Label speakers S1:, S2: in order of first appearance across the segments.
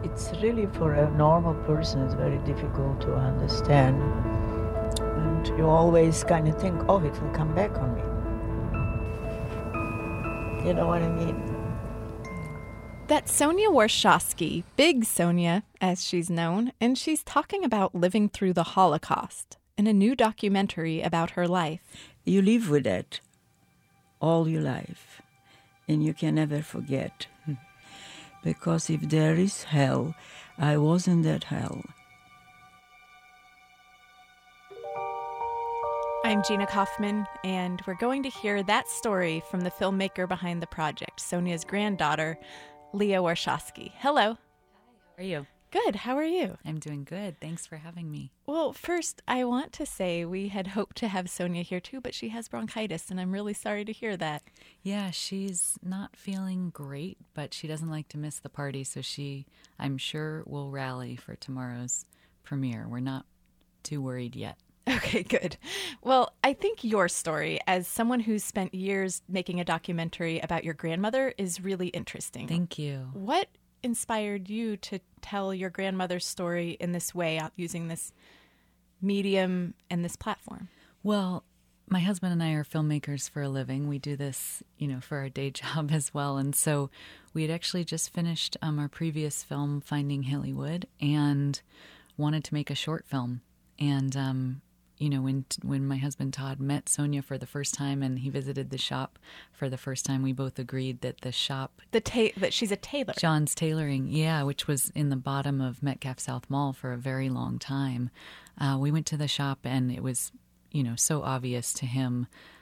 S1: it's really for a normal person, it's very difficult to understand. And you always kind of think, oh, it will come back on me. You know what I mean?
S2: That's Sonia Warshawski, Big Sonia, as she's known, and she's talking about living through the Holocaust in a new documentary about her life.
S1: You live with that all your life, and you can never forget. Because if there is hell, I was in that hell.
S2: I'm Gina Kaufman, and we're going to hear that story from the filmmaker behind the project, Sonia's granddaughter, Leah Warshawski. Hello.
S3: How are you?
S2: Good. How are you?
S3: I'm doing good. Thanks for having me.
S2: Well, first, I want to say we had hoped to have Sonia here too, but she has bronchitis, and I'm really sorry to hear that.
S3: Yeah, she's not feeling great, but she doesn't like to miss the party, so she, I'm sure, will rally for tomorrow's premiere. We're not too worried yet.
S2: Okay, good. Well, I think your story, as someone who's spent years making a documentary about your grandmother, is really interesting.
S3: Thank you.
S2: What inspired you to tell your grandmother's story in this way, using this medium and this platform?
S3: Well, my husband and I are filmmakers for a living. We do this, for our day job as well. And so we had actually just finished our previous film, Finding Hollywood, and wanted to make a short film. And when my husband Todd met Sonia for the first time and he visited the shop for the first time, we both agreed that the shop...
S2: that she's a tailor.
S3: John's Tailoring, yeah, which was in the bottom of Metcalf South Mall for a very long time. We went to the shop and it was, so obvious to him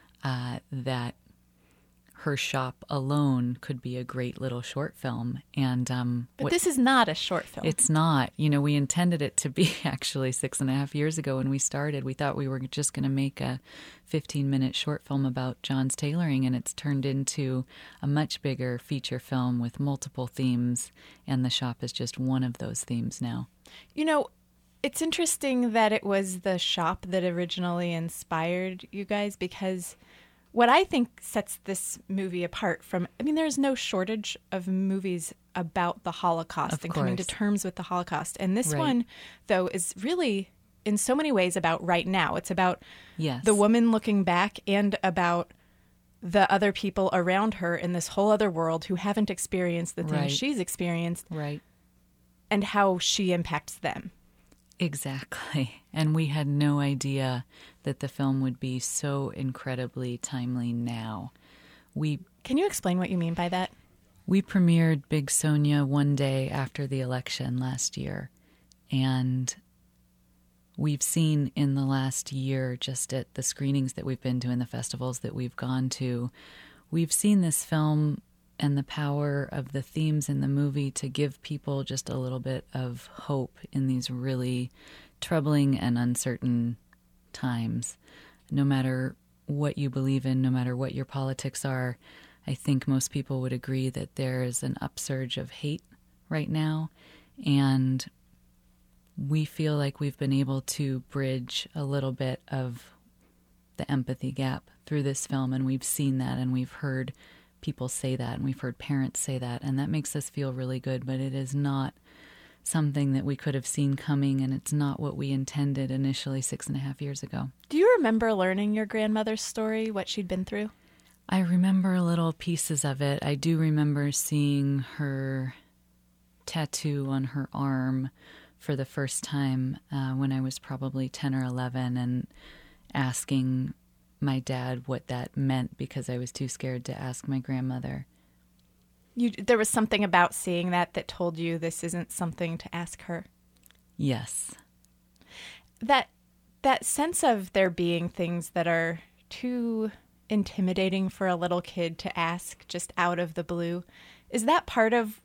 S3: that her shop alone could be a great little short film. And
S2: But this is not a short film.
S3: It's not. We intended it to be actually 6.5 years ago when we started. We thought we were just going to make a 15-minute short film about John's Tailoring, and it's turned into a much bigger feature film with multiple themes, and the shop is just one of those themes now.
S2: It's interesting that it was the shop that originally inspired you guys, because what I think sets this movie apart from, there's no shortage of movies about the Holocaust and coming to terms with the Holocaust. And this one, though, is really, in so many ways, about right now. It's about the woman looking back and about the other people around her in this whole other world who haven't experienced the things she's experienced.
S3: Right.
S2: And how she impacts them.
S3: Exactly. And we had no idea that the film would be so incredibly timely now.
S2: Can you explain what you mean by that?
S3: We premiered Big Sonia one day after the election last year. And we've seen in the last year, just at the screenings that we've been to and the festivals that we've gone to, we've seen this film and the power of the themes in the movie to give people just a little bit of hope in these really troubling and uncertain times. No matter what you believe in, no matter what your politics are, I think most people would agree that there is an upsurge of hate right now, and we feel like we've been able to bridge a little bit of the empathy gap through this film, and we've seen that, and we've heard people say that, and we've heard parents say that, and that makes us feel really good, but it is not something that we could have seen coming, and it's not what we intended initially 6.5 years ago.
S2: Do you remember learning your grandmother's story, what she'd been through?
S3: I remember little pieces of it. I do remember seeing her tattoo on her arm for the first time when I was probably 10 or 11, and asking my dad what that meant because I was too scared to ask my grandmother.
S2: There was something about seeing that told you this isn't something to ask her.
S3: Yes.
S2: That sense of there being things that are too intimidating for a little kid to ask just out of the blue, is that part of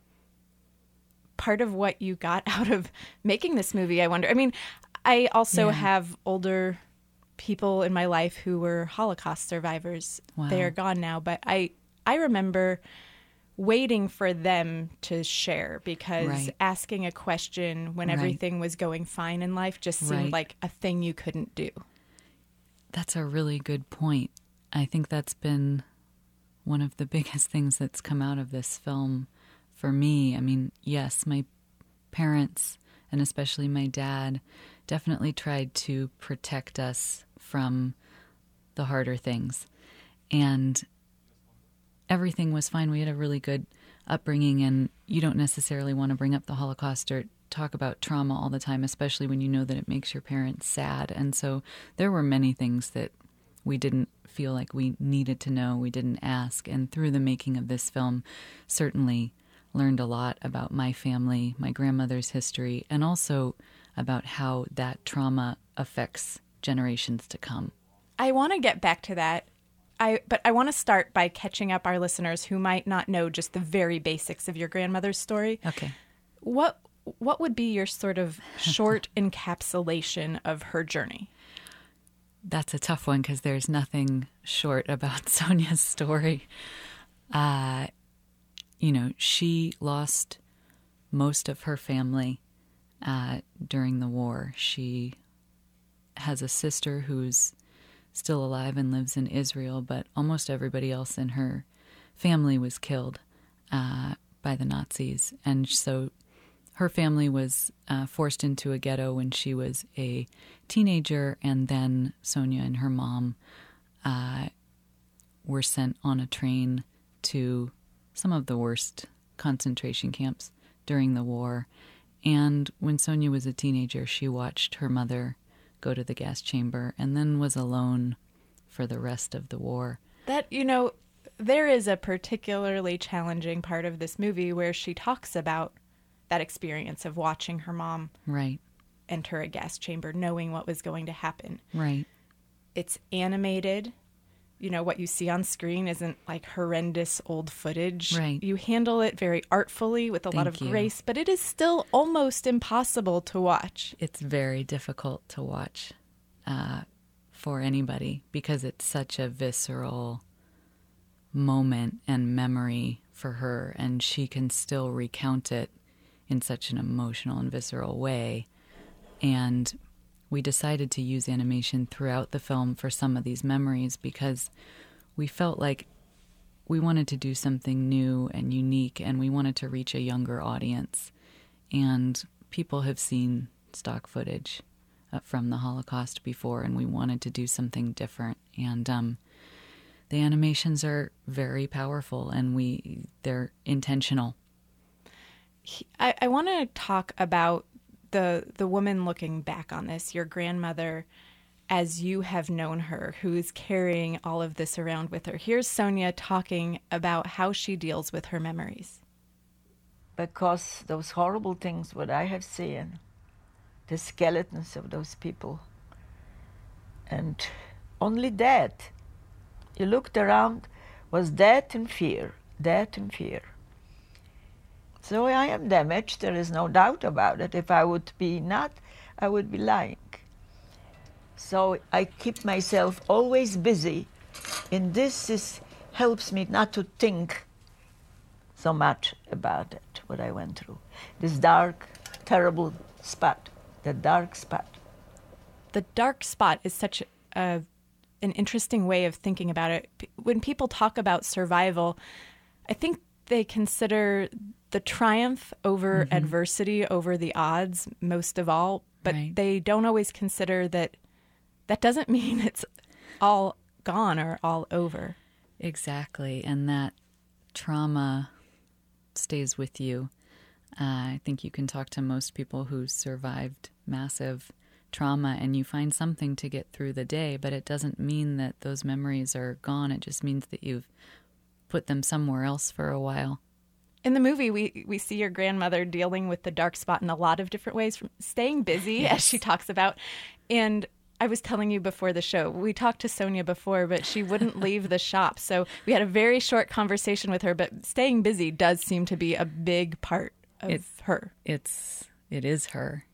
S2: what you got out of making this movie, I wonder? I also have older people in my life who were Holocaust survivors.
S3: Wow.
S2: They are gone now, but I remember waiting for them to share, because asking a question when everything was going fine in life just seemed like a thing you couldn't do.
S3: That's a really good point. I think that's been one of the biggest things that's come out of this film for me. Yes, my parents, and especially my dad, definitely tried to protect us from the harder things. And everything was fine. We had a really good upbringing, and you don't necessarily want to bring up the Holocaust or talk about trauma all the time, especially when you know that it makes your parents sad. And so there were many things that we didn't feel like we needed to know, we didn't ask. And through the making of this film, certainly learned a lot about my family, my grandmother's history, and also about how that trauma affects generations to come.
S2: I want to get back to that. But I want to start by catching up our listeners who might not know just the very basics of your grandmother's story.
S3: Okay.
S2: What would be your sort of short encapsulation of her journey?
S3: That's a tough one because there's nothing short about Sonia's story. She lost most of her family during the war. She has a sister who's still alive and lives in Israel, but almost everybody else in her family was killed by the Nazis. And so her family was forced into a ghetto when she was a teenager, and then Sonia and her mom were sent on a train to some of the worst concentration camps during the war. And when Sonia was a teenager, she watched her mother go to the gas chamber and then was alone for the rest of the war.
S2: That, there is a particularly challenging part of this movie where she talks about that experience of watching her mom enter a gas chamber, knowing what was going to happen.
S3: Right.
S2: It's animated. What you see on screen isn't like horrendous old footage.
S3: Right.
S2: You handle it very artfully with a lot of grace, but it is still almost impossible to watch.
S3: It's very difficult to watch for anybody because it's such a visceral moment and memory for her, and she can still recount it in such an emotional and visceral way. And we decided to use animation throughout the film for some of these memories because we felt like we wanted to do something new and unique, and we wanted to reach a younger audience. And people have seen stock footage from the Holocaust before, and we wanted to do something different. And the animations are very powerful, and they're intentional.
S2: I want to talk about the woman looking back on this, your grandmother, as you have known her, who is carrying all of this around with her. Here's Sonia talking about how she deals with her memories.
S1: Because those horrible things, what I have seen, the skeletons of those people, and only death. You looked around, was death and fear, death and fear. So I am damaged, there is no doubt about it. If I would be not, I would be lying. So I keep myself always busy, and this helps me not to think so much about it, what I went through. This dark, terrible spot, the dark spot.
S2: The dark spot is such an interesting way of thinking about it. When people talk about survival, I think they consider the triumph over adversity, over the odds, most of all, but they don't always consider that doesn't mean it's all gone or all over.
S3: Exactly, and that trauma stays with you. I think you can talk to most people who survived massive trauma and you find something to get through the day, but it doesn't mean that those memories are gone. It just means that you've put them somewhere else for a while.
S2: In the movie, we see your grandmother dealing with the dark spot in a lot of different ways, from staying busy, as she talks about. And I was telling you before the show, we talked to Sonia before, but she wouldn't leave the shop. So we had a very short conversation with her, but staying busy does seem to be a big part of her.
S3: It is her.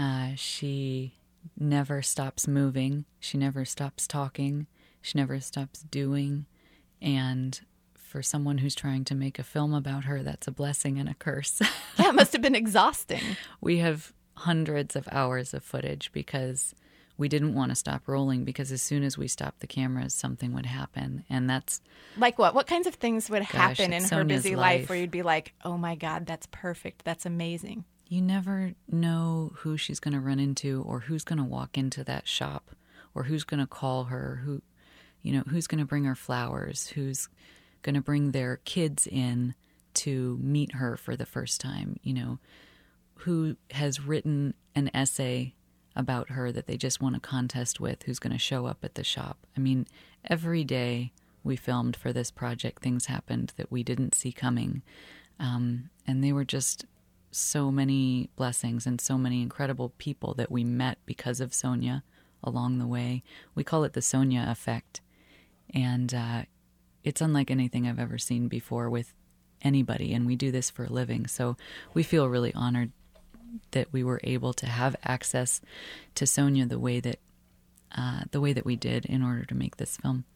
S3: She never stops moving. She never stops talking. She never stops doing. And for someone who's trying to make a film about her, that's a blessing and a curse.
S2: Yeah, it must have been exhausting.
S3: We have hundreds of hours of footage because we didn't want to stop rolling, because as soon as we stopped the cameras, something would happen. And that's...
S2: Like what? What kinds of things would happen in her
S3: Sonia's
S2: busy life where you'd be like, oh my God, that's perfect. That's amazing.
S3: You never know who she's going to run into or who's going to walk into that shop or who's going to call her, who's going to bring her flowers, who's going to bring their kids in to meet her for the first time, who has written an essay about her that they just won a contest with, who's going to show up at the shop. I mean, every day we filmed for this project, things happened that we didn't see coming. And they were just so many blessings and so many incredible people that we met because of Sonia along the way. We call it the Sonia effect. And it's unlike anything I've ever seen before with anybody. And we do this for a living. So we feel really honored that we were able to have access to Sonia the way that we did in order to make this film.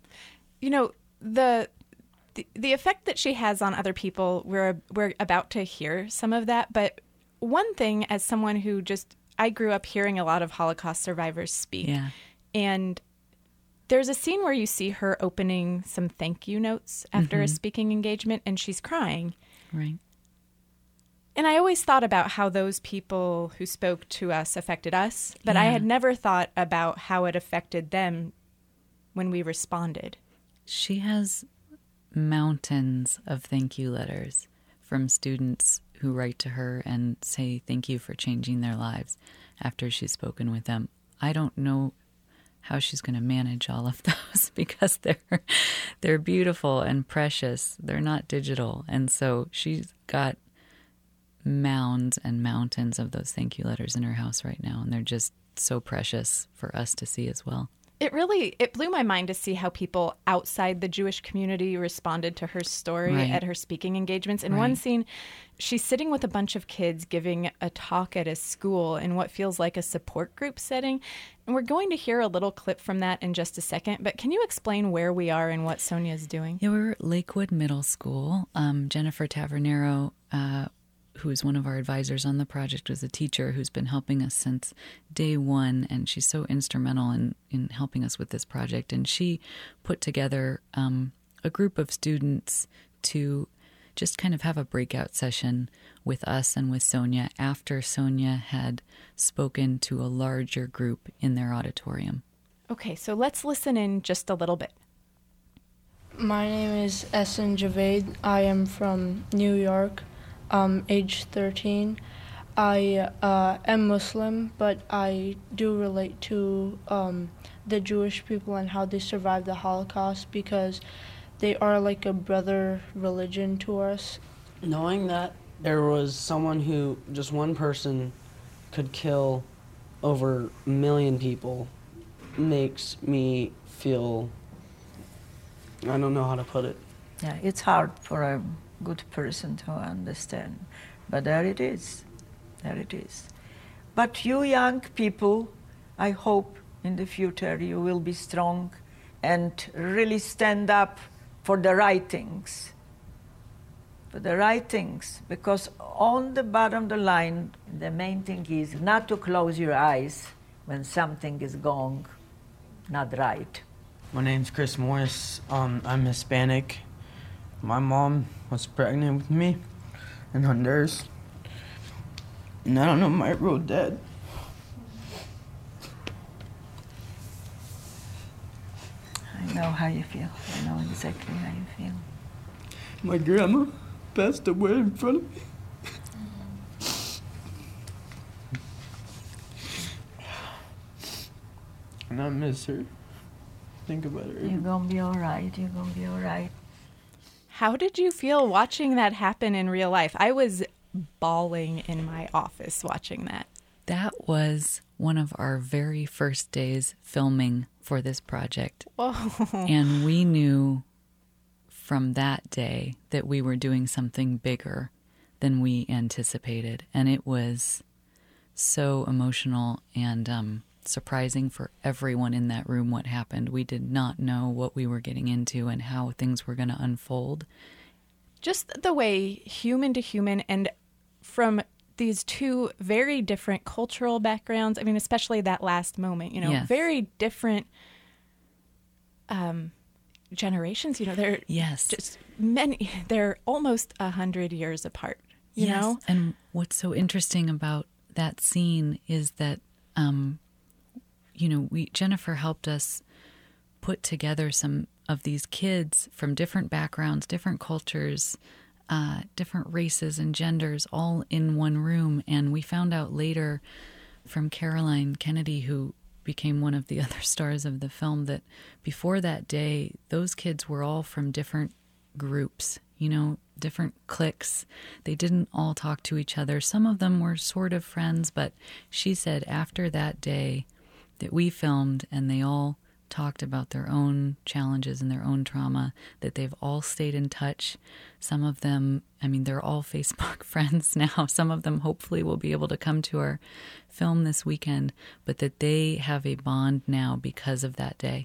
S2: The effect that she has on other people, we're about to hear some of that. But one thing, as someone who I grew up hearing a lot of Holocaust survivors speak, and there's a scene where you see her opening some thank you notes after a speaking engagement, and she's crying.
S3: Right.
S2: And I always thought about how those people who spoke to us affected us, but I had never thought about how it affected them when we responded.
S3: She has mountains of thank you letters from students who write to her and say thank you for changing their lives after she's spoken with them. I don't know how she's going to manage all of those because they're beautiful and precious. They're not digital. And so she's got mounds and mountains of those thank you letters in her house right now, and they're just so precious for us to see as well.
S2: It blew my mind to see how people outside the Jewish community responded to her story at her speaking engagements. In one scene, she's sitting with a bunch of kids giving a talk at a school in what feels like a support group setting. And we're going to hear a little clip from that in just a second. But can you explain where we are and what Sonia's doing?
S3: Yeah, we're at Lakewood Middle School. Jennifer Tavernero, who is one of our advisors on the project, was a teacher who's been helping us since day one, and she's so instrumental in helping us with this project. And she put together a group of students to just kind of have a breakout session with us and with Sonia after Sonia had spoken to a larger group in their auditorium.
S2: Okay, so let's listen in just a little bit.
S4: My name is Essen Javed. I am from New York. Age 13. I am Muslim, but I do relate to the Jewish people and how they survived the Holocaust because they are like a brother religion to us.
S5: Knowing that there was someone who, just one person, could kill over 1 million people makes me feel, I don't know how to put it.
S1: Yeah, it's hard for a good person to understand, but there it is. But you young people, I hope in the future you will be strong and really stand up for the right things. Because on the bottom of the line, the main thing is not to close your eyes when something is going not right.
S6: My name's Chris Morris. I'm Hispanic. My mom was pregnant with me in Honduras. And I don't know my real dad.
S1: I know how you feel. I know exactly how you feel.
S6: My grandma passed away in front of me. And I miss her. Think about her.
S1: You're gonna be all right.
S2: How did you feel watching that happen in real life? I was bawling in my office watching that.
S3: That was one of our very first days filming for this project.
S2: Oh.
S3: And we knew from that day that we were doing something bigger than we anticipated. And it was so emotional and surprising for everyone in that room what happened. We did not know what we were getting into and how things were going to unfold.
S2: Just the way human to human and from these two very different cultural backgrounds. I mean, especially that last moment,
S3: Yes.
S2: very different generations, they're
S3: Yes.
S2: just they're almost 100 years apart. you know?
S3: And what's so interesting about that scene is that, Jennifer helped us put together some of these kids from different backgrounds, different cultures, different races and genders, all in one room. And we found out later from Caroline Kennedy, who became one of the other stars of the film, that before that day, those kids were all from different groups, different cliques. They didn't all talk to each other. Some of them were sort of friends, but she said after that day that we filmed and they all talked about their own challenges and their own trauma, that they've all stayed in touch. Some of them, they're all Facebook friends now. Some of them hopefully will be able to come to our film this weekend, but that they have a bond now because of that day.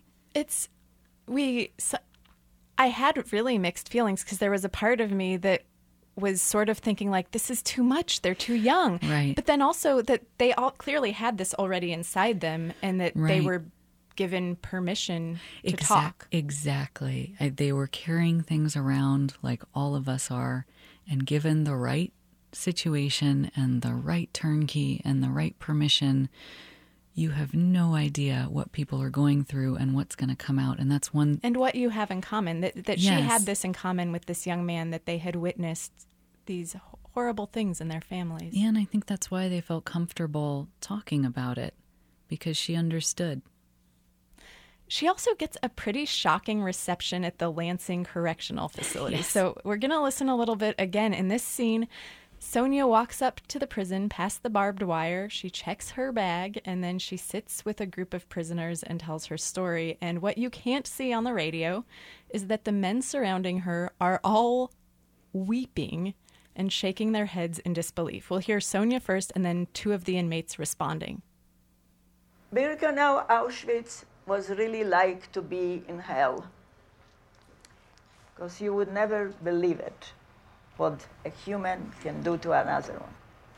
S2: I had really mixed feelings because there was a part of me that was sort of thinking like, this is too much. They're too young.
S3: Right.
S2: But then also that they all clearly had this already inside them and that they were given permission to talk.
S3: Exactly. They were carrying things around like all of us are, and given the right situation and the right turnkey and the right permission, you have no idea what people are going through and what's going to come out. And that's one...
S2: And what you have in common, that she had this in common with this young man, that they had witnessed these horrible things in their families.
S3: Yeah, and I think that's why they felt comfortable talking about it, because she understood.
S2: She also gets a pretty shocking reception at the Lansing Correctional Facility.
S3: Yes.
S2: So we're going to listen a little bit again. In this scene, Sonia walks up to the prison past the barbed wire. She checks her bag, and then she sits with a group of prisoners and tells her story. And what you can't see on the radio is that the men surrounding her are all weeping and shaking their heads in disbelief. We'll hear Sonia first, and then two of the inmates responding.
S1: Birkenau, Auschwitz was really like to be in hell, because you would never believe it, what a human can do to another one.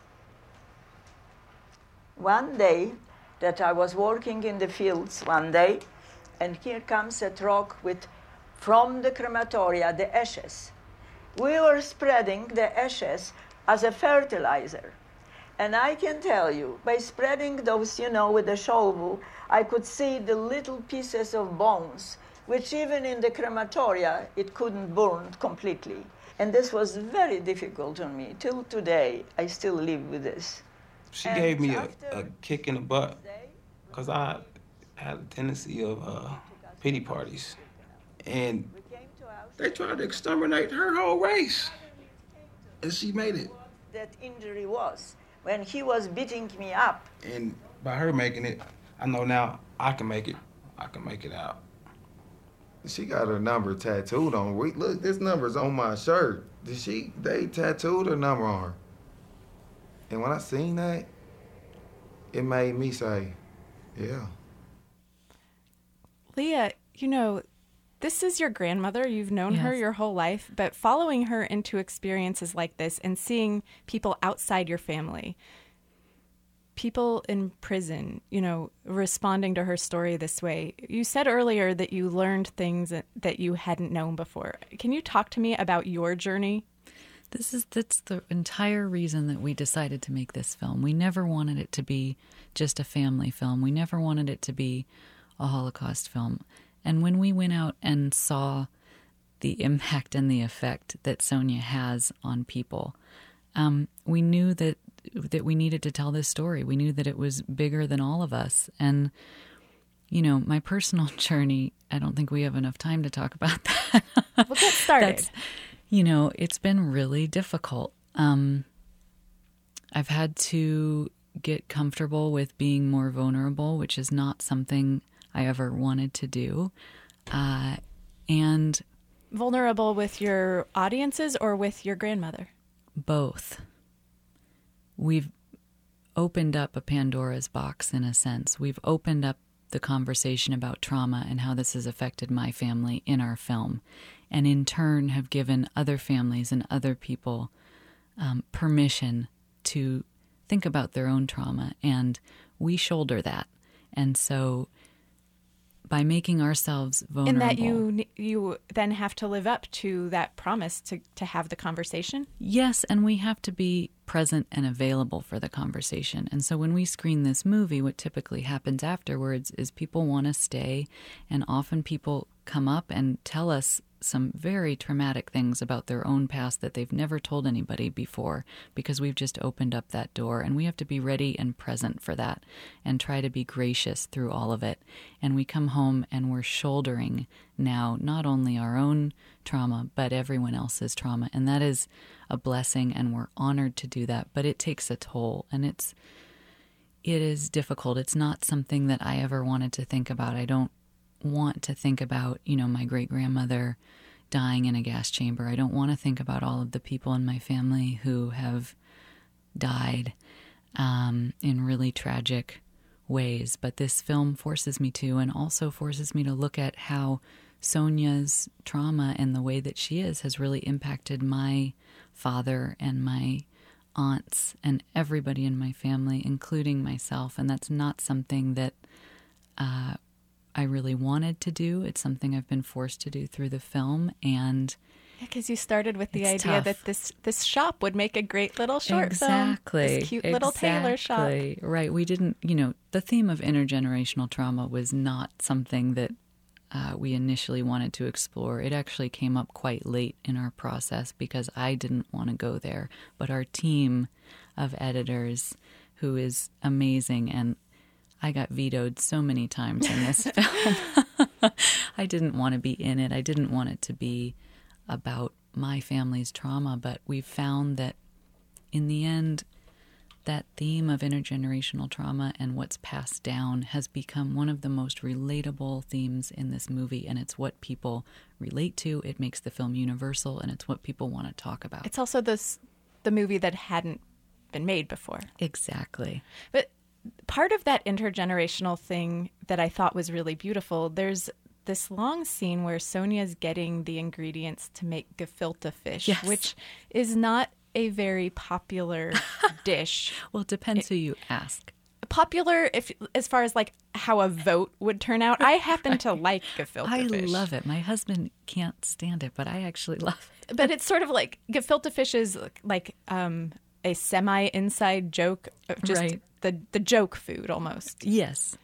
S1: One day that I was working in the fields one day, and here comes a truck with, from the crematoria, the ashes. We were spreading the ashes as a fertilizer. And I can tell you, by spreading those, with the shovel, I could see the little pieces of bones, which even in the crematoria, it couldn't burn completely. And this was very difficult on me. Till today, I still live with this.
S7: She gave me a kick in the butt, because I had a tendency of pity parties. And they tried to exterminate her whole race. And she made it.
S1: That injury was when he was beating me up.
S7: And by her making it, I know now I can make it. I can make it out.
S8: She got her number tattooed on her. Look, this number's on my shirt. They tattooed her number on her. And when I seen that, it made me say, yeah.
S2: Leah, this is your grandmother. You've known her your whole life, but following her into experiences like this and seeing people outside your family, people in prison, responding to her story this way. You said earlier that you learned things that you hadn't known before. Can you talk to me about your journey?
S3: That's the entire reason that we decided to make this film. We never wanted it to be just a family film. We never wanted it to be a Holocaust film. And when we went out and saw the impact and the effect that Sonia has on people, we knew that we needed to tell this story. We knew that it was bigger than all of us. And, my personal journey, I don't think we have enough time to talk about that.
S2: We'll get started.
S3: It's been really difficult. I've had to get comfortable with being more vulnerable, which is not something I ever wanted to do. And
S2: vulnerable with your audiences or with your grandmother?
S3: Both. We've opened up a Pandora's box in a sense. We've opened up the conversation about trauma and how this has affected my family in our film, and in turn have given other families and other people permission to think about their own trauma, and we shoulder that. And so by making ourselves vulnerable.
S2: In that you then have to live up to that promise to have the conversation?
S3: Yes, and we have to be present and available for the conversation. And so when we screen this movie, what typically happens afterwards is people want to stay, and often people come up and tell us some very traumatic things about their own past that they've never told anybody before, because we've just opened up that door, and we have to be ready and present for that and try to be gracious through all of it. And we come home and we're shouldering now not only our own trauma but everyone else's trauma, and that is a blessing, and we're honored to do that, but it takes a toll, and it is difficult. It's not something that I ever wanted to think about. I don't want to think about, my great-grandmother dying in a gas chamber. I don't want to think about all of the people in my family who have died in really tragic ways. But this film forces me to, and also forces me to look at how Sonia's trauma and the way that she has really impacted my father and my aunts and everybody in my family, including myself. And that's not something that I really wanted to do. It's something I've been forced to do through the film. And
S2: because you started with the idea
S3: tough.
S2: that this shop would make a great little short
S3: exactly.
S2: film. This cute little tailor shop.
S3: Right. We didn't, the theme of intergenerational trauma was not something that we initially wanted to explore. It actually came up quite late in our process because I didn't want to go there. But our team of editors, who is amazing, and I got vetoed so many times in this film. I didn't want to be in it. I didn't want it to be about my family's trauma, but we've found that in the end, that theme of intergenerational trauma and what's passed down has become one of the most relatable themes in this movie, and it's what people relate to. It makes the film universal, and it's what people want to talk about.
S2: It's also the movie that hadn't been made before.
S3: Exactly.
S2: But part of that intergenerational thing that I thought was really beautiful, there's this long scene where Sonia's getting the ingredients to make gefilte fish,
S3: yes.
S2: which is not a very popular dish.
S3: Well, it depends who you ask.
S2: Popular as far as like how a vote would turn out. I happen to like gefilte fish.
S3: I love it. My husband can't stand it, but I actually love it.
S2: But it's sort of like gefilte fish is like a semi-inside joke, just
S3: right.
S2: the joke food almost.
S3: Yes.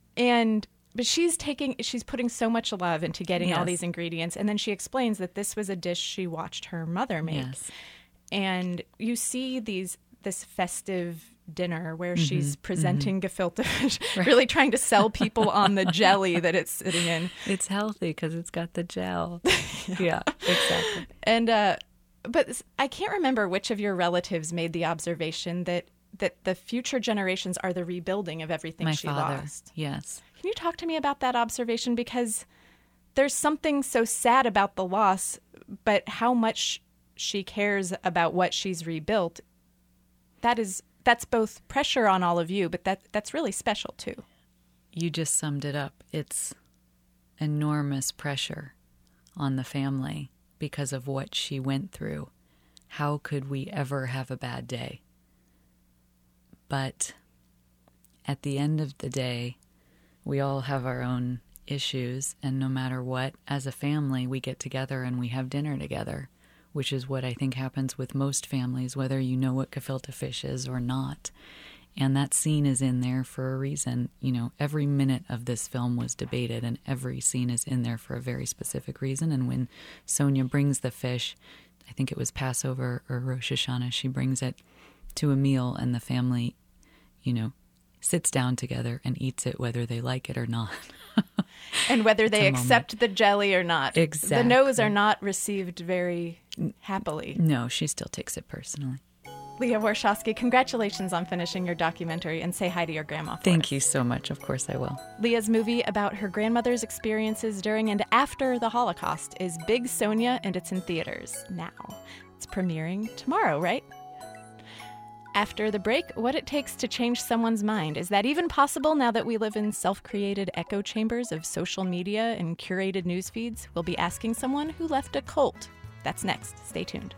S2: But she's putting so much love into getting all
S3: yes.
S2: these ingredients, and then she explains that this was a dish she watched her mother make.
S3: Yes.
S2: And you see this festive dinner where she's presenting gefilte fish,
S3: right.
S2: really trying to sell people on the jelly that it's sitting in.
S3: It's healthy because it's got the gel. Yeah, exactly.
S2: And but I can't remember which of your relatives made the observation that the future generations are the rebuilding of everything
S3: My
S2: she
S3: father,
S2: lost.
S3: yes.
S2: Can you talk to me about that observation? Because there's something so sad about the loss, but how much she cares about what she's rebuilt, that's both pressure on all of you, but that's really special too.
S3: You just summed it up. It's enormous pressure on the family because of what she went through. How could we ever have a bad day? But at the end of the day, we all have our own issues, and no matter what, as a family, we get together and we have dinner together, which is what I think happens with most families, whether you know what gefilte fish is or not. And that scene is in there for a reason. Every minute of this film was debated, and every scene is in there for a very specific reason. And when Sonia brings the fish, I think it was Passover or Rosh Hashanah, she brings it to a meal, and the family, sits down together and eats it whether they like it or not.
S2: And whether they accept the jelly or not.
S3: Exactly.
S2: The no's are not received very happily.
S3: No, she still takes it personally.
S2: Leah Warshawski, congratulations on finishing your documentary, and say hi to your grandma for
S3: Thank
S2: us.
S3: you so much. Of course I will.
S2: Leah's movie about her grandmother's experiences during and after the Holocaust is Big Sonia, and it's in theaters now. It's premiering tomorrow, right? After the break, what it takes to change someone's mind. Is that even possible now that we live in self-created echo chambers of social media and curated news feeds? We'll be asking someone who left a cult. That's next. Stay tuned.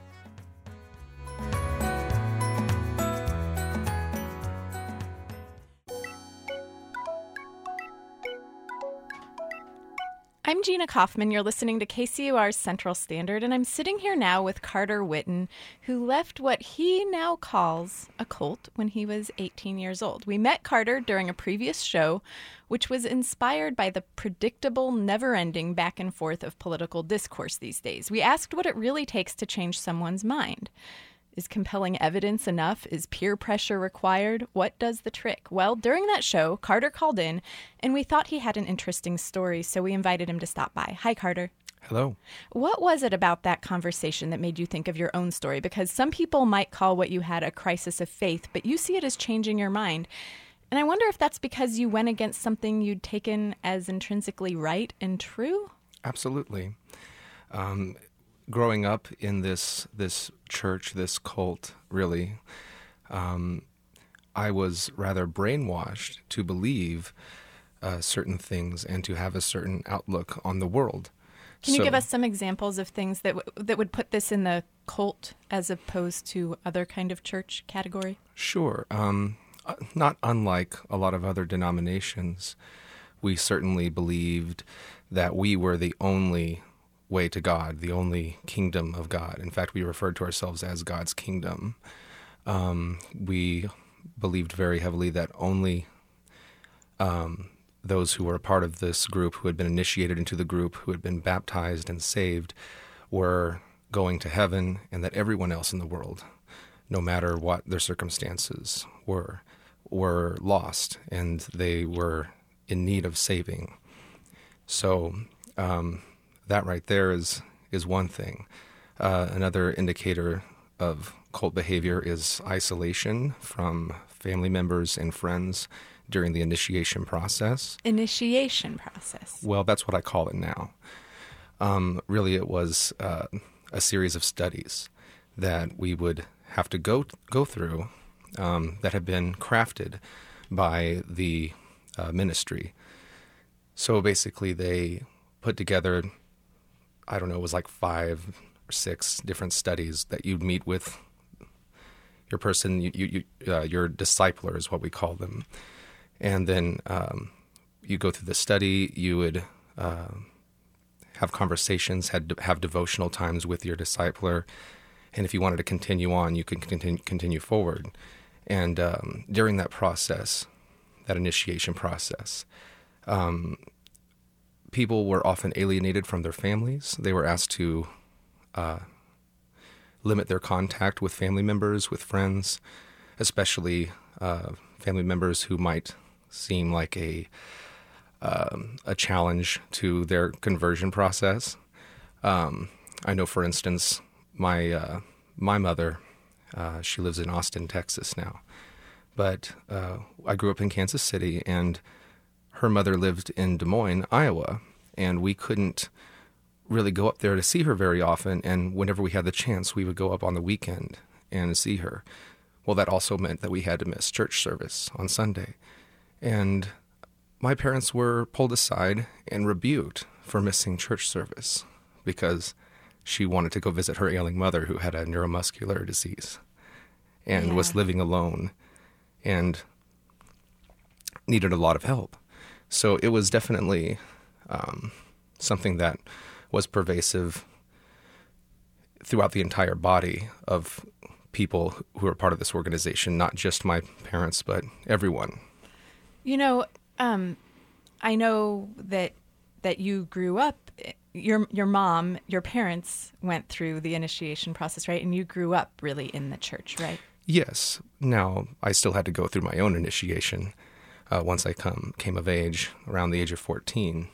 S2: I'm Gina Kaufman. You're listening to KCUR's Central Standard, and I'm sitting here now with Carter Whitten, who left what he now calls a cult when he was 18 years old. We met Carter during a previous show, which was inspired by the predictable, never-ending back and forth of political discourse these days. We asked what it really takes to change someone's mind. Is compelling evidence enough? Is peer pressure required? What does the trick? Well, during that show, Carter called in, and we thought he had an interesting story, so we invited him to stop by. Hi, Carter.
S9: Hello.
S2: What was it about that conversation that made you think of your own story? Because some people might call what you had a crisis of faith, but you see it as changing your mind. And I wonder if that's because you went against something you'd taken as intrinsically right and true?
S9: Absolutely. Growing up in this church, this cult, really, I was rather brainwashed to believe certain things and to have a certain outlook on the world.
S2: Can you give us some examples of things that that would put this in the cult as opposed to other kind of church category?
S9: Sure. Not unlike a lot of other denominations, we certainly believed that we were the only way to God, the only kingdom of God. In fact, we referred to ourselves as God's kingdom. We believed very heavily that only those who were a part of this group, who had been initiated into the group, who had been baptized and saved, were going to heaven, and that everyone else in the world, no matter what their circumstances were lost, and they were in need of saving. So that right there is one thing. Another indicator of cult behavior is isolation from family members and friends during the initiation process.
S2: Initiation process.
S9: Well, that's what I call it now. Really, it was a series of studies that we would have to go through that had been crafted by the ministry. So basically, they put together, I don't know, it was like 5 or 6 different studies that you'd meet with your person, your discipler is what we call them. And then you go through the study, you would have conversations, have devotional times with your discipler, and if you wanted to continue on, you could continue forward. And during that process, that initiation process, people were often alienated from their families. They were asked to limit their contact with family members, with friends, especially family members who might seem like a challenge to their conversion process. I know, for instance, my mother, she lives in Austin, Texas now, but I grew up in Kansas City, and her mother lived in Des Moines, Iowa, and we couldn't really go up there to see her very often, and whenever we had the chance, we would go up on the weekend and see her. Well, that also meant that we had to miss church service on Sunday. And my parents were pulled aside and rebuked for missing church service because she wanted to go visit her ailing mother who had a neuromuscular disease and was living alone and needed a lot of help. So it was definitely something that was pervasive throughout the entire body of people who were part of this organization, not just my parents, but everyone.
S2: You know, I know that you grew up, your mom, your parents went through the initiation process, right? And you grew up really in the church, right?
S9: Yes. Now, I still had to go through my own initiation once I came of age, around the age of 14.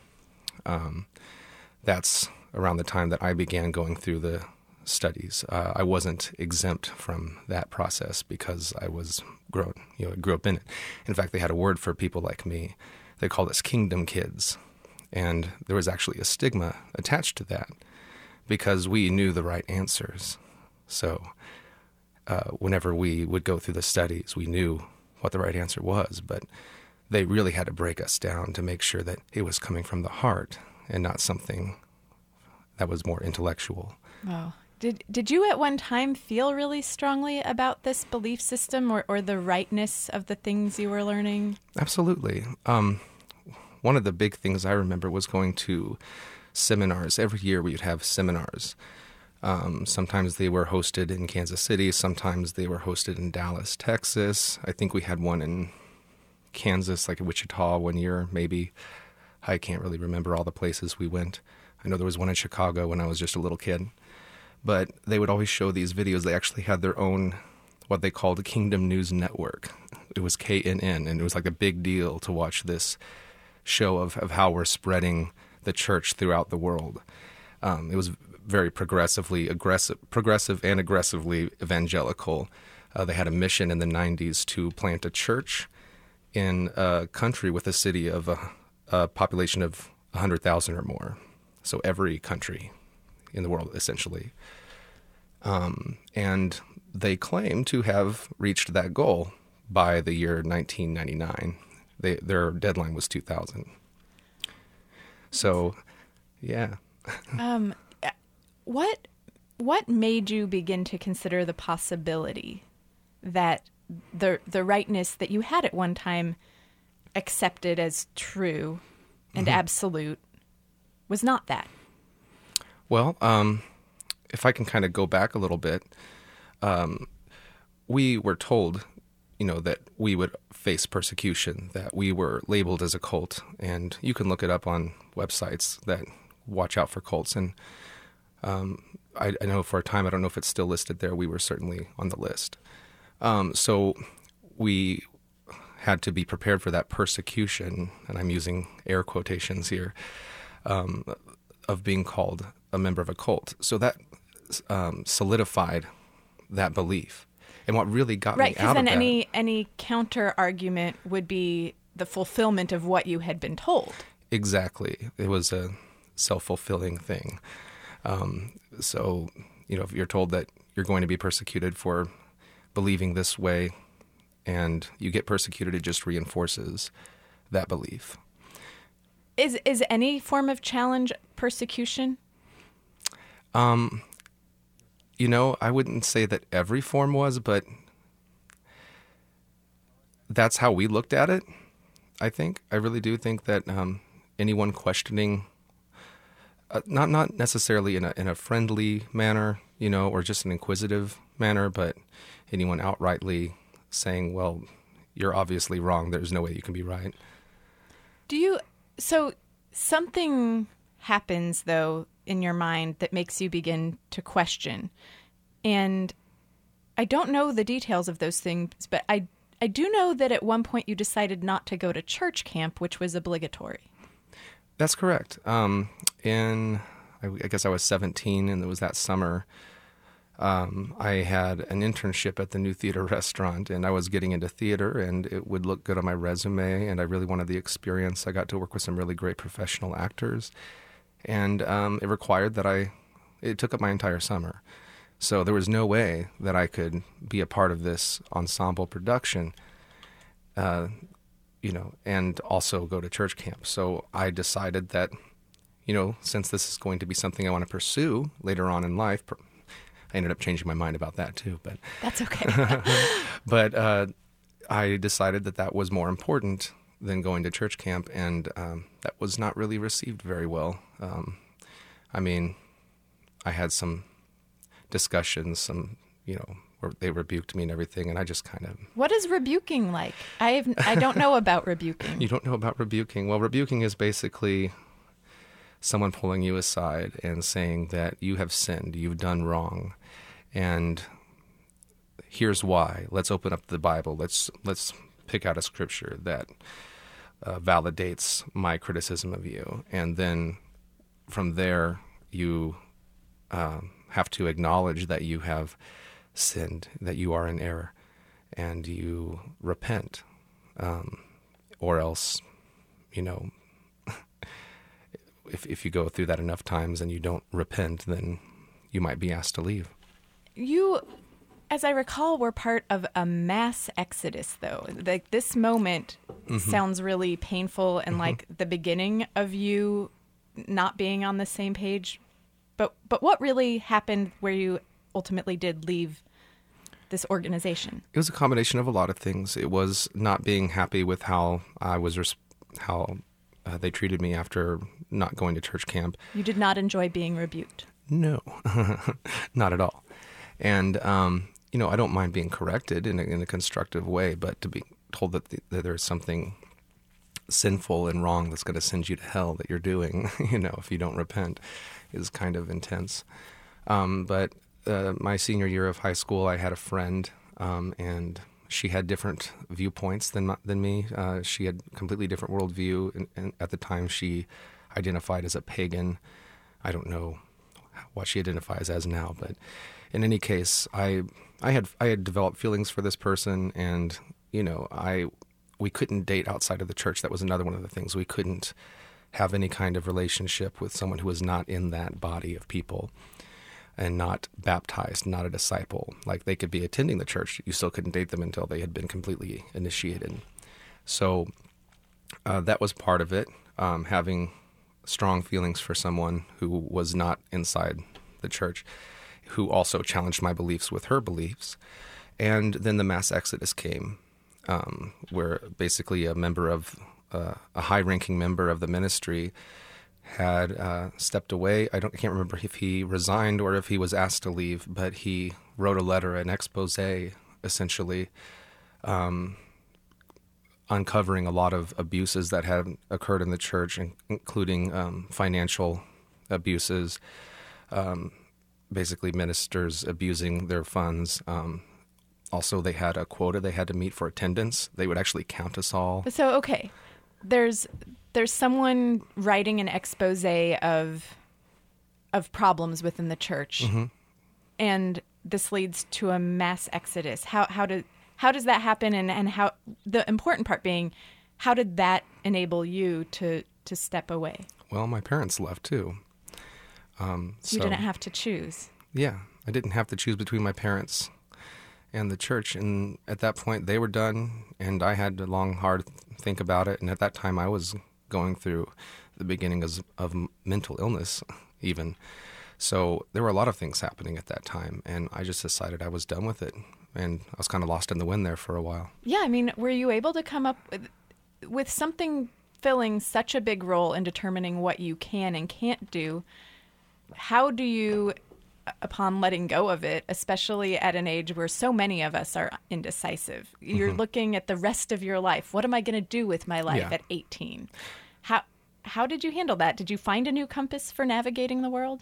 S9: That's around the time that I began going through the studies. I wasn't exempt from that process because I was grew up in it. In fact, they had a word for people like me. They called us kingdom kids. And there was actually a stigma attached to that because we knew the right answers. So whenever we would go through the studies, we knew what the right answer was, but they really had to break us down to make sure that it was coming from the heart and not something that was more intellectual.
S2: Wow. Did you at one time feel really strongly about this belief system or the rightness of the things you were learning?
S9: Absolutely. one of the big things I remember was going to seminars. Every year we would have seminars. Sometimes they were hosted in Kansas City. Sometimes they were hosted in Dallas, Texas. I think we had one in Kansas, like in Wichita one year, maybe. I can't really remember all the places we went. I know there was one in Chicago when I was just a little kid. But they would always show these videos. They actually had their own, what they called, Kingdom News Network. It was KNN, and it was like a big deal to watch this show of how we're spreading the church throughout the world. It was very progressive and aggressively evangelical. They had a mission in the 90s to plant a church in a country with a city of a population of 100,000 or more. So every country in the world, essentially. And they claim to have reached that goal by the year 1999. Their deadline was 2000. So, yeah.
S2: What made you begin to consider the possibility that the rightness that you had at one time accepted as true and absolute was not that?
S9: Well, if I can kind of go back a little bit, we were told, that we would face persecution, that we were labeled as a cult, and you can look it up on websites that watch out for cults. And I know for a time, I don't know if it's still listed there, we were certainly on the list. So we had to be prepared for that persecution, and I'm using air quotations here, of being called a member of a cult. So that solidified that belief. And what really got me out of that... Right,
S2: because then any counter argument would be the fulfillment of what you had been told.
S9: Exactly. It was a self-fulfilling thing. So, if you're told that you're going to be persecuted for believing this way and you get persecuted, it just reinforces that belief.
S2: Is any form of challenge persecution?
S9: I wouldn't say that every form was, but that's how we looked at it, I think. I really do think that anyone questioning, not necessarily in a friendly manner, or just an inquisitive manner, but anyone outrightly saying, well, you're obviously wrong, there's no way you can be right.
S2: So something happens, though, in your mind that makes you begin to question. And I don't know the details of those things, but I do know that at one point you decided not to go to church camp, which was obligatory.
S9: That's correct. I guess I was 17, and it was that summer. I had an internship at the New Theater Restaurant, and I was getting into theater, and it would look good on my resume, and I really wanted the experience. I got to work with some really great professional actors, and it required that it took up my entire summer. So there was no way that I could be a part of this ensemble production, and also go to church camp. So I decided that, since this is going to be something I want to pursue later on in life, I ended up changing my mind about that too. But
S2: that's okay.
S9: But I decided that was more important than going to church camp, and that was not really received very well. I had some discussions, where they rebuked me and everything, and I just kind of...
S2: What is rebuking like? I don't know about rebuking.
S9: You don't know about rebuking? Well, rebuking is basically someone pulling you aside and saying that you have sinned, you've done wrong, and here's why. Let's open up the Bible. Let's pick out a scripture that validates my criticism of you, and then from there you have to acknowledge that you have sinned, that you are in error, and you repent, or else, if you go through that enough times and you don't repent, then you might be asked to leave.
S2: You, as I recall, were part of a mass exodus, though. Like, this moment sounds really painful and like the beginning of you not being on the same page. But what really happened where you ultimately did leave this organization?
S9: It was a combination of a lot of things. It was not being happy with how I was they treated me after not going to church camp.
S2: You did not enjoy being rebuked?
S9: No, not at all. And, I don't mind being corrected in a constructive way, but to be told that there's something sinful and wrong that's going to send you to hell that you're doing, if you don't repent, is kind of intense. But my senior year of high school, I had a friend, and she had different viewpoints than me. She had a completely different worldview, and at the time she identified as a pagan. I don't know what she identifies as now, but in any case, I had developed feelings for this person, and we couldn't date outside of the church. That was another one of the things. We couldn't have any kind of relationship with someone who was not in that body of people and not baptized, not a disciple. Like, they could be attending the church. You still couldn't date them until they had been completely initiated. So that was part of it, having strong feelings for someone who was not inside the church, who also challenged my beliefs with her beliefs. And then the mass exodus came, where basically a high-ranking member of the ministry had stepped away. I can't remember if he resigned or if he was asked to leave, but he wrote a letter, an expose, essentially, uncovering a lot of abuses that had occurred in the church, including financial abuses, basically ministers abusing their funds. Also, they had a quota they had to meet for attendance. They would actually count us all.
S2: So, okay, there's someone writing an expose of problems within the church,
S9: mm-hmm.
S2: and this leads to a mass exodus. How does that happen? And how, the important part being, how did that enable you to step away?
S9: Well, my parents left too.
S2: You didn't have to choose.
S9: Yeah, I didn't have to choose between my parents and the church. And at that point, they were done, and I had a long, hard think about it. And at that time, I was going through the beginning of mental illness, even. So there were a lot of things happening at that time, and I just decided I was done with it. And I was kind of lost in the wind there for a while.
S2: Yeah, I mean, were you able to come up with something filling such a big role in determining what you can and can't do? How do you, upon letting go of it, especially at an age where so many of us are indecisive, you're
S9: mm-hmm.
S2: looking at the rest of your life. What am I going to do with my life
S9: Yeah.
S2: at 18? How did you handle that? Did you find a new compass for navigating the world?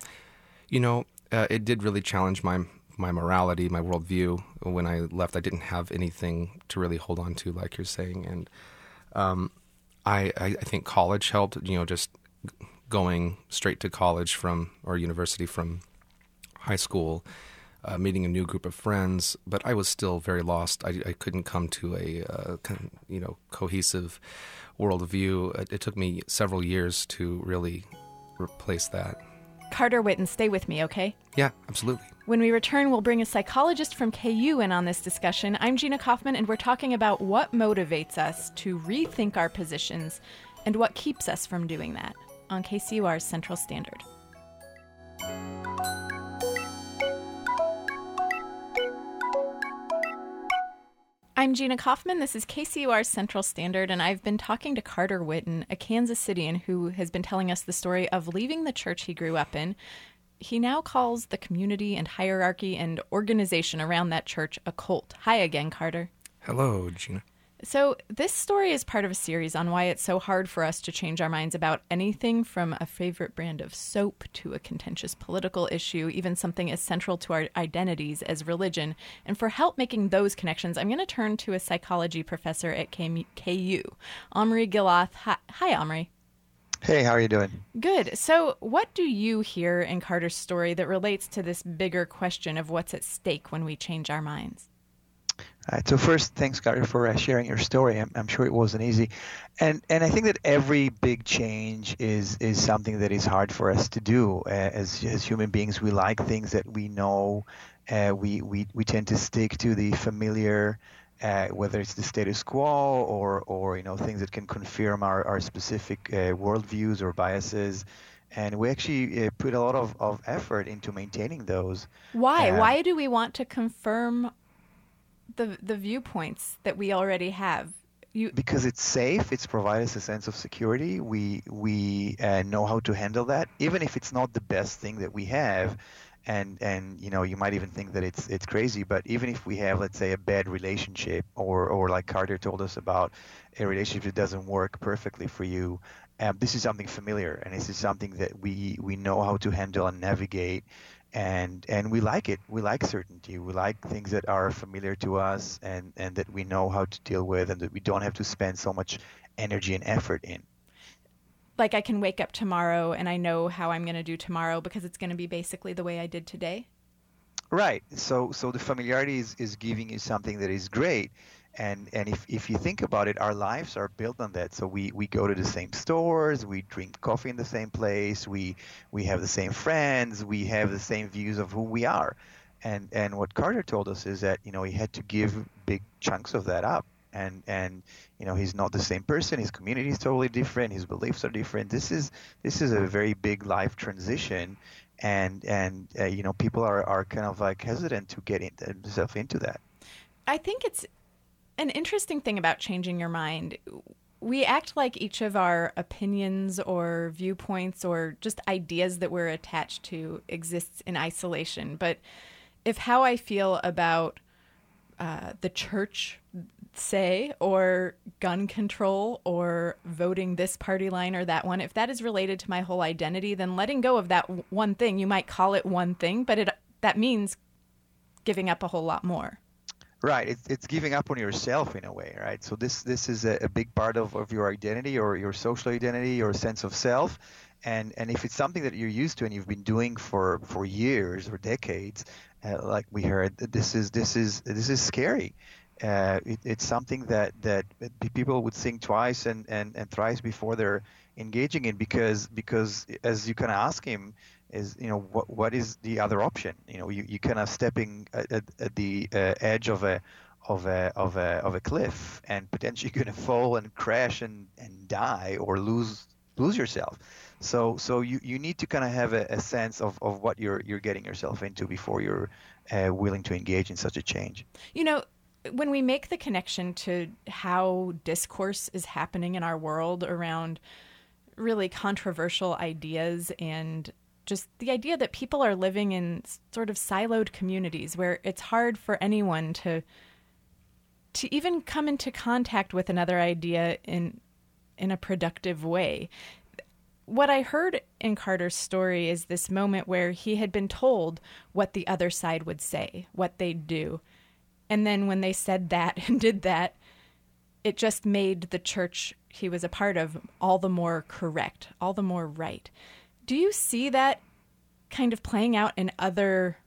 S9: It did really challenge my morality, my worldview. When I left, I didn't have anything to really hold on to, like you're saying. And I think college helped, just going straight to college or university from high school, meeting a new group of friends. But I was still very lost. I couldn't come to a cohesive worldview. It took me several years to really replace that.
S2: Carter Whitten, stay with me, okay?
S9: Yeah, absolutely.
S2: When we return, we'll bring a psychologist from KU in on this discussion. I'm Gina Kaufman, and we're talking about what motivates us to rethink our positions and what keeps us from doing that on KCUR's Central Standard. I'm Gina Kaufman. This is KCUR's Central Standard, and I've been talking to Carter Whitten, a Kansas Citian who has been telling us the story of leaving the church he grew up in. He now calls the community and hierarchy and organization around that church a cult. Hi again, Carter.
S9: Hello, Gina.
S2: So this story is part of a series on why it's so hard for us to change our minds about anything from a favorite brand of soap to a contentious political issue, even something as central to our identities as religion. And for help making those connections, I'm going to turn to a psychology professor at KU, Omri Gilath. Hi, Omri.
S10: Hey, how are you doing?
S2: Good. So what do you hear in Carter's story that relates to this bigger question of what's at stake when we change our minds?
S10: All right, so first, thanks, Carter, for sharing your story. I'm sure it wasn't easy. And I think that every big change is something that is hard for us to do. As human beings, we like things that we know. We tend to stick to the familiar, whether it's the status quo or things that can confirm our specific worldviews or biases. And we actually put a lot of effort into maintaining those.
S2: Why? Why do we want to confirm the viewpoints that we already have?
S10: Because it's safe, it's provided us a sense of security. We know how to handle that, even if it's not the best thing that we have. And you might even think that it's crazy, but even if we have, let's say, a bad relationship, or like Carter told us about, a relationship that doesn't work perfectly for you, this is something familiar, and this is something that we know how to handle and navigate. And we like it. We like certainty. We like things that are familiar to us, and that we know how to deal with, and that we don't have to spend so much energy and effort in.
S2: Like, I can wake up tomorrow and I know how I'm going to do tomorrow because it's going to be basically the way I did today.
S10: Right. So the familiarity is giving you something that is great. And if you think about it, our lives are built on that. So we go to the same stores, we drink coffee in the same place, we have the same friends, we have the same views of who we are. And what Carter told us is that, he had to give big chunks of that up. And he's not the same person. His community is totally different. His beliefs are different. This is a very big life transition, and people are kind of like hesitant to get themselves into that.
S2: I think it's an interesting thing about changing your mind. We act like each of our opinions or viewpoints or just ideas that we're attached to exists in isolation. But if how I feel about the church, say, or gun control, or voting this party line or that one, if that is related to my whole identity, then letting go of that one thing, you might call it one thing, but that means giving up a whole lot more.
S10: Right. It's giving up on yourself in a way, right? So this is a big part of your identity, or your social identity, your sense of self. And if it's something that you're used to and you've been doing for years or decades, like we heard, this is scary. It's something that people would think twice and thrice before they're engaging in, because as you kind of ask him, is what is the other option? You kind of stepping at the edge of a cliff, and potentially going to fall and crash and die or lose yourself. So you need to kind of have a sense of what you're getting yourself into before you're willing to engage in such a change.
S2: When we make the connection to how discourse is happening in our world around really controversial ideas, and just the idea that people are living in sort of siloed communities where it's hard for anyone to even come into contact with another idea in a productive way. What I heard in Carter's story is this moment where he had been told what the other side would say, what they'd do. And then when they said that and did that, it just made the church he was a part of all the more correct, all the more right. Do you see that kind of playing out in other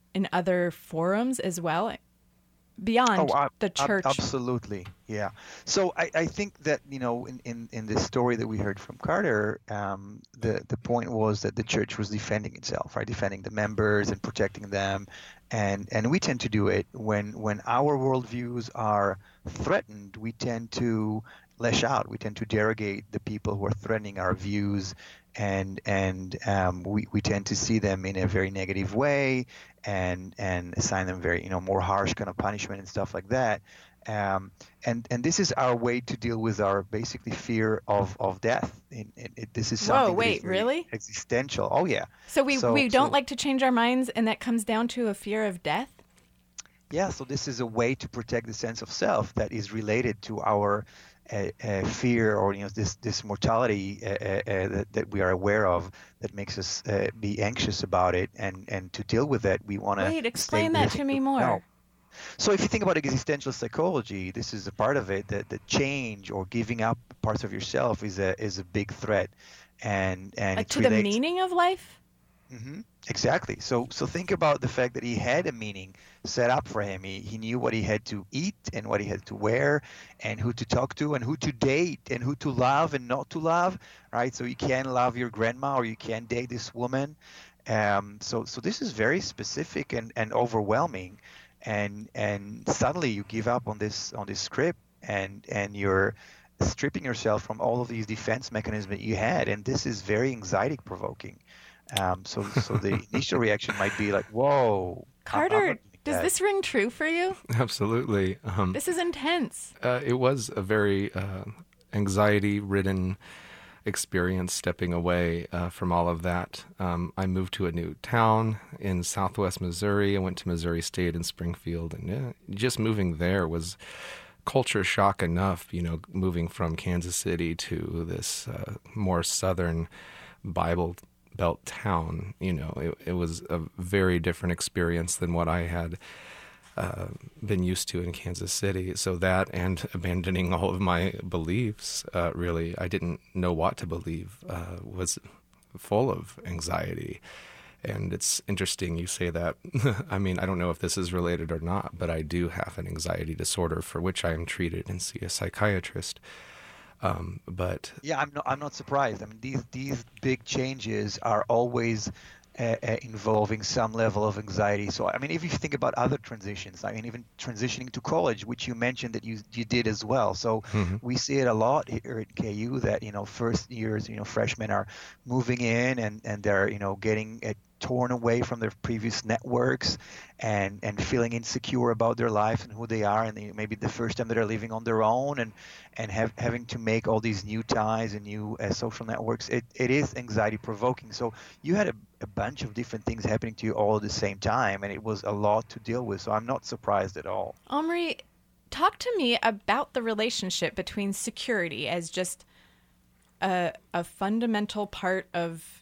S2: forums as well, beyond the church?
S10: Absolutely, yeah. So I think that in this story that we heard from Carter, the point was that the church was defending itself, right? Defending the members and protecting them, and we tend to do it when our worldviews are threatened. We tend to lash out. We tend to derogate the people who are threatening our views, and we tend to see them in a very negative way, and assign them very more harsh kind of punishment and stuff like that. And this is our way to deal with our basically fear of death. This is something that is very
S2: really
S10: existential. Oh yeah.
S2: So we don't like to change our minds, and that comes down to a fear of death.
S10: Yeah. So this is a way to protect the sense of self that is related to our fear, or this mortality that we are aware of, that makes us be anxious about it, and to deal with that we want to
S2: explain that to me more.
S10: No. So if you think about existential psychology, this is a part of it, that the change or giving up parts of yourself is a big threat, and
S2: like to the meaning of life.
S10: Mm-hmm. Exactly. So think about the fact that he had a meaning set up for him. He knew what he had to eat and what he had to wear, and who to talk to and who to date and who to love and not to love, right? So you can't love your grandma, or you can't date this woman. So this is very specific and overwhelming, and suddenly you give up on this script, and you're stripping yourself from all of these defense mechanisms that you had, and this is very anxiety provoking. So the initial reaction might be like, "Whoa,
S2: Carter." Does this ring true for you?
S9: Absolutely.
S2: This is intense.
S9: It was a very anxiety-ridden experience stepping away from all of that. I moved to a new town in southwest Missouri. I went to Missouri State in Springfield, and just moving there was culture shock enough, moving from Kansas City to this more southern Bible Belt town. It was a very different experience than what I had been used to in Kansas City. So that, and abandoning all of my beliefs, really, I didn't know what to believe, was full of anxiety. And it's interesting you say that. I mean, I don't know if this is related or not, but I do have an anxiety disorder for which I am treated and see a psychiatrist. But
S10: yeah, I'm not surprised. I mean, these big changes are always involving some level of anxiety. So, I mean, if you think about other transitions, I mean, even transitioning to college, which you mentioned that you did as well. So we see it a lot here at KU that, first years, freshmen are moving in and they're, getting torn away from their previous networks and feeling insecure about their life and who they are, and maybe the first time that they're living on their own and having to make all these new ties and new social networks. It is anxiety provoking. So you had a bunch of different things happening to you all at the same time, and it was a lot to deal with. So I'm not surprised at all.
S2: Omri, talk to me about the relationship between security as just a fundamental part of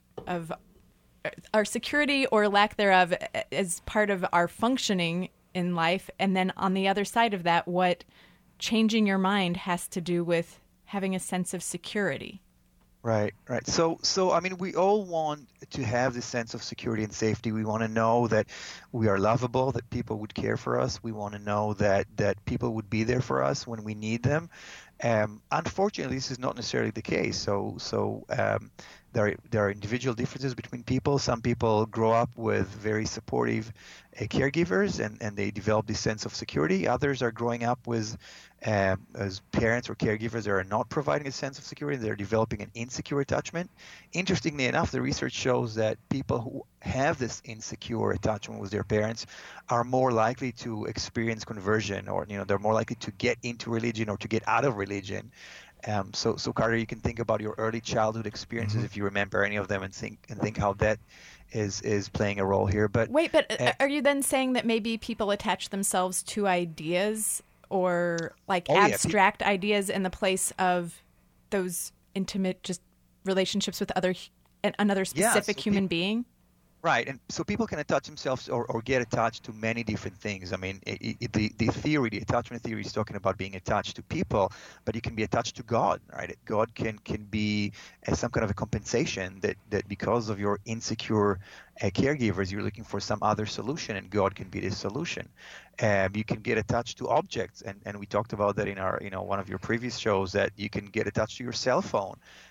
S2: our security or lack thereof as part of our functioning in life, and then on the other side of that, what changing your mind has to do with having a sense of security.
S10: Right. So I mean, we all want to have this sense of security and safety. We want to know that we are lovable, that people would care for us. We want to know that people would be there for us when we need them. Unfortunately, this is not necessarily the case. So there are individual differences between people. Some people grow up with very supportive caregivers and they develop this sense of security. Others are growing up with as parents or caregivers that are not providing a sense of security. They're developing an insecure attachment. Interestingly enough, the research shows that people who have this insecure attachment with their parents are more likely to experience conversion, or they're more likely to get into religion or to get out of religion. So Carter, you can think about your early childhood experiences, if you remember any of them, and think how that is playing a role here. But
S2: wait, are you then saying that maybe people attach themselves to ideas or abstract ideas in the place of those intimate just relationships with another specific human being?
S10: Right, and so people can attach themselves or get attached to many different things. I mean, the attachment theory is talking about being attached to people, but you can be attached to God, right? God can be some kind of a compensation that because of your insecure caregivers, you're looking for some other solution, and God can be the solution. You can get attached to objects, and we talked about that in our one of your previous shows, that you can get attached to your cell phone.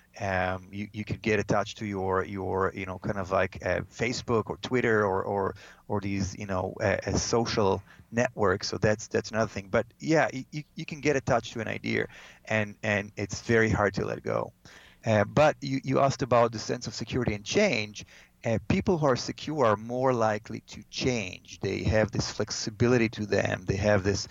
S10: You could get attached to your kind of like Facebook or Twitter or these social networks. So that's another thing. But yeah, you can get attached to an idea, and it's very hard to let go. But you asked about the sense of security and change. People who are secure are more likely to change. They have this flexibility to them. They have this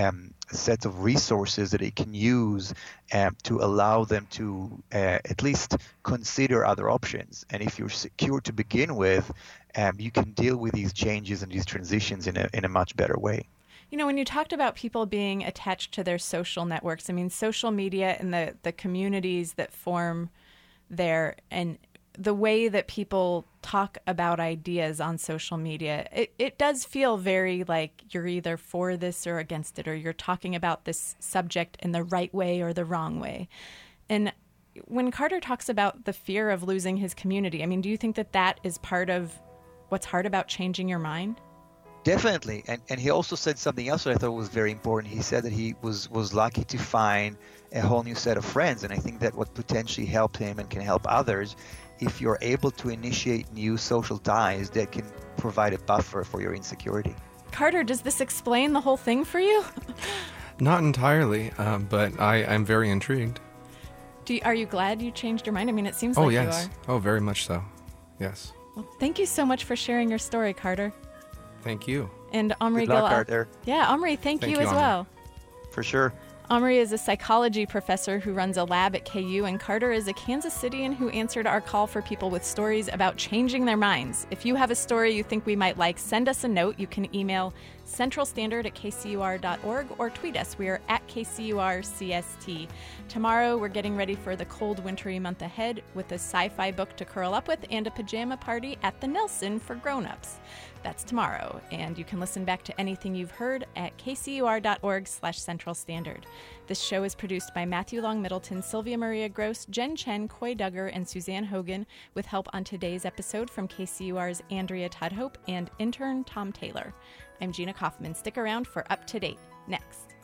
S10: set of resources that they can use to allow them to at least consider other options. And if you're secure to begin with, you can deal with these changes and these transitions in a much better way.
S2: When you talked about people being attached to their social networks, I mean, social media and the communities that form there, and the way that people talk about ideas on social media, it does feel very like you're either for this or against it, or you're talking about this subject in the right way or the wrong way. And when Carter talks about the fear of losing his community, I mean, do you think that is part of what's hard about changing your mind?
S10: Definitely. And he also said something else that I thought was very important. He said that he was lucky to find a whole new set of friends. And I think that what potentially helped him and can help others, if you're able to initiate new social ties that can provide a buffer for your insecurity.
S2: Carter, does this explain the whole thing for you?
S9: Not entirely, but I'm very intrigued.
S2: Are you glad you changed your mind? I mean, it seems like
S9: yes.
S2: you are.
S9: Oh, very much so. Yes.
S2: Well, thank you so much for sharing your story, Carter.
S9: Thank you.
S2: And Omri
S10: Good luck,
S2: Gilal.
S10: Arthur.
S2: Yeah, Omri, thank you as
S9: Omri.
S2: well.
S10: For sure.
S2: Omri is a psychology professor who runs a lab at KU, and Carter is a Kansas Citian who answered our call for people with stories about changing their minds. If you have a story you think we might like, send us a note. You can email centralstandard@kcur.org or tweet us. We are at KCURCST. Tomorrow, we're getting ready for the cold, wintry month ahead with a sci-fi book to curl up with and a pajama party at the Nelson for grown-ups. That's tomorrow, and you can listen back to anything you've heard at kcur.org/Central Standard. This show is produced by Matthew Long Middleton, Sylvia Maria Gross, Jen Chen, Coy Duggar, and Suzanne Hogan, with help on today's episode from KCUR's Andrea Todd Hope and intern Tom Taylor. I'm Gina Kaufman. Stick around for Up to Date next.